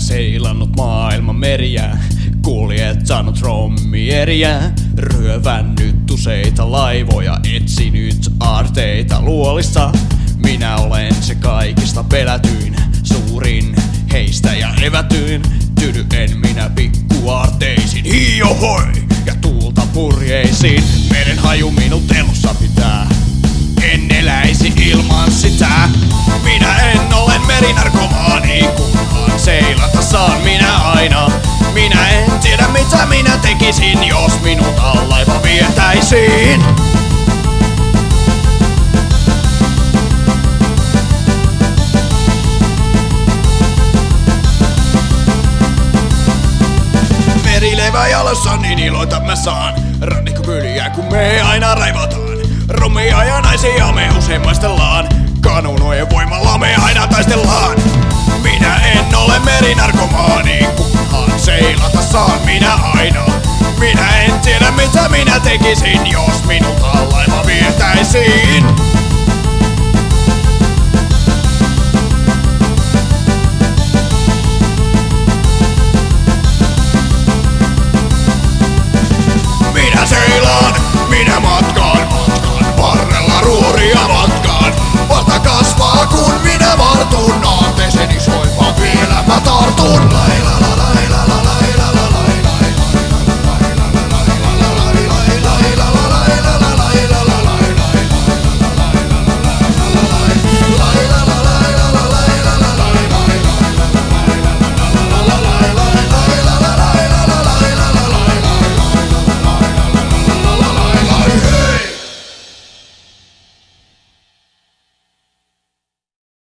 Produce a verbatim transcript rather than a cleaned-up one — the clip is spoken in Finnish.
seilannut maailman meriä, kuljettanut rommieriä, ryövännyt useita laivoja, etsinyt aarteita luolista. Minä olen se kaikista pelätyin, suurin heistä ja evätyin. Tydy en minä pikkuaarteisiin, hiohoi ja tuulta purjeisiin. Meren haju minut elossa pitää, en eläisi ilman sitä. Minä en ole merinarkomaani, kunhan seilata saan minä aina. Minä en tiedä mitä minä tekisin, jos minulta laiva vietäisiin. Merilevä jalassa, niin iloita mä saan. Rannikkokyliä kun me aina raivataan. Rommia ja naisia me usein maistellaan. Kanunojen voimalla me aina taistellaan. Minä en ole merinarkomaani, kunhan seilata saan minä aina. Minä en tiedä mitä minä tekisin, jos minulta laiva vietäisiin. Minä seilaan, minä matkaan, matkaan varrella ruoria matkaan. Vasta kasvaa kun minä vartun, aarteeseni soimaan vielä mä tartun.